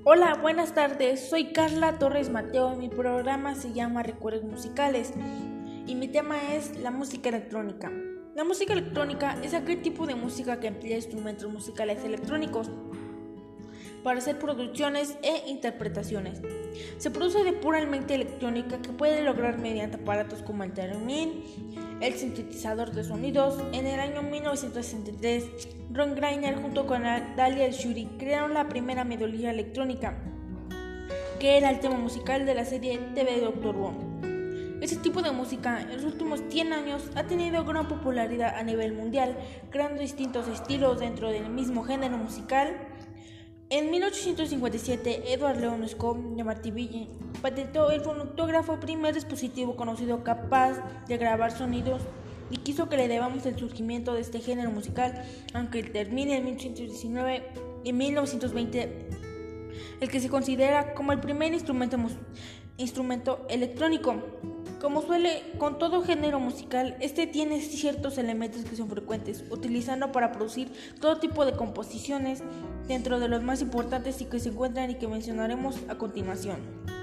Hola, buenas tardes. Soy Carla Torres Mateo. Mi programa se llama Recuerdos Musicales y mi tema es la música electrónica. La música electrónica es aquel tipo de música que emplea instrumentos musicales electrónicos para hacer producciones e interpretaciones. Se produce de puramente electrónica que puede lograr mediante aparatos como el theremin, el sintetizador de sonidos. En el año 1963, Ron Greiner junto con Dalia El-Shuri crearon la primera melodía electrónica, que era el tema musical de la serie TV Doctor Who. Este tipo de música en los últimos 100 años ha tenido gran popularidad a nivel mundial, creando distintos estilos dentro del mismo género musical. En 1857, Edward Leon Scott de Martiville patentó el fonautógrafo, primer dispositivo conocido capaz de grabar sonidos, y quiso que le debamos el surgimiento de este género musical, aunque termine en 1819 y 1920, el que se considera como el primer instrumento electrónico. Como suele con todo género musical, este tiene ciertos elementos que son frecuentes, utilizando para producir todo tipo de composiciones, dentro de los más importantes y que se encuentran y que mencionaremos a continuación: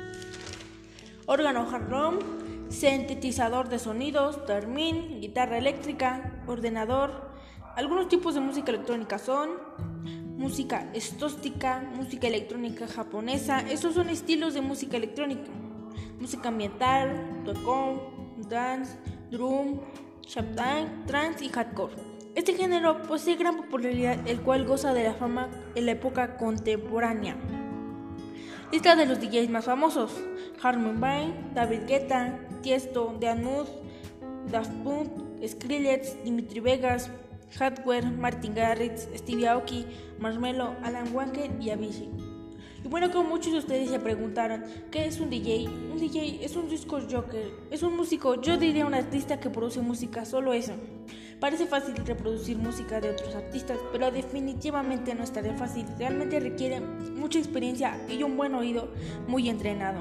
órgano hard room, sintetizador de sonidos, theremin, guitarra eléctrica, ordenador. Algunos tipos de música electrónica son música estóstica, música electrónica japonesa. Estos son estilos de música electrónica: música ambiental, tocón, dance, drum, shabdance, trance y hardcore. Este género posee gran popularidad, el cual goza de la fama en la época contemporánea. Lista de los DJs más famosos: Armin van Buuren, David Guetta, Tiesto, Dean Mood, Daft Punk, Skrillex, Dimitri Vegas, Hardwell, Martin Garrix, Stevie Aoki, Marshmello, Alan Walker y Avicii. Y bueno, como muchos de ustedes se preguntaron, ¿qué es un DJ? Un DJ es un disco jockey, es un músico, yo diría un artista que produce música, solo eso. Parece fácil reproducir música de otros artistas, pero definitivamente no es tarea fácil, realmente requiere mucha experiencia y un buen oído muy entrenado.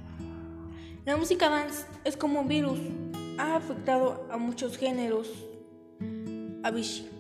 La música dance es como un virus, ha afectado a muchos géneros. Avicii.